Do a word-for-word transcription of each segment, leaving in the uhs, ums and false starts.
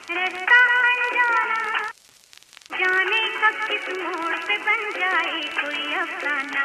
रिश्ता अनजाना, जाने कब किस मोड़ पे बन जाए कोई अफसाना।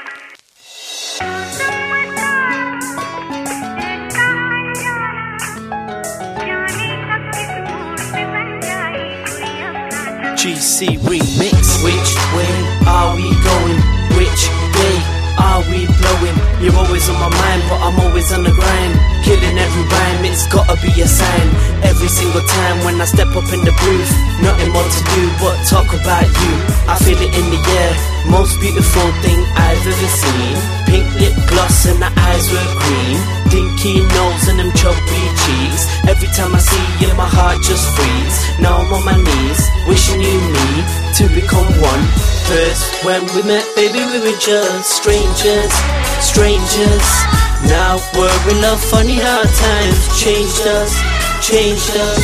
रिश्ता अनजाना, जाने कब किस मोड़ पे बन जाए कोई अफसाना। G C remix. Which way are we going? Which way are we blowing? You're always on my mind, but I'm always on the grind. Killing every rhyme, it's gotta be a sign. Every single time when I step up in the booth, nothing more to do but talk about you. I feel it in the air, most beautiful thing I've ever seen. Pink lip gloss and the eyes were green, dinky nose and them chubby cheeks. Every time I see you, my heart just frees. Now I'm on my knees, wishing you me to become one. First when we met, baby, we were just strangers, strangers. Now we're in love, funny how times changed us, changed us.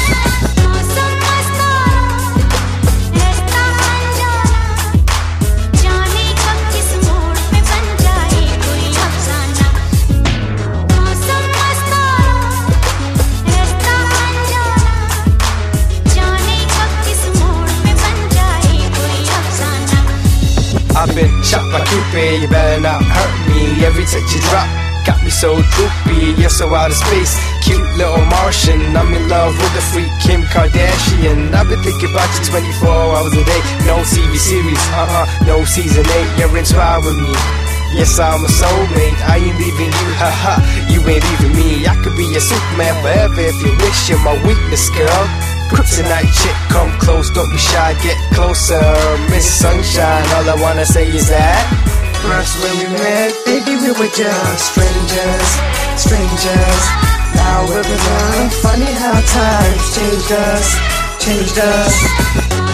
I've been shot by Cupid, you better not hurt me. Every touch you drop got me so droopy. You're so out of space, cute little Martian. I'm in love with the freak Kim Kardashian. I've been thinking about you twenty-four hours a day. No T V series, uh-uh, no season eight. You're inspired with me. Yes, I'm a soulmate, I ain't leaving you, haha, you ain't leaving me. I could be a Superman forever if you wish. You're my weakness, girl. Kryptonite chick, come close, don't be shy, get closer. Miss Sunshine, all I wanna say is that first when we met, baby, we were just strangers, strangers. Now we're in love, funny how times changed us, changed us.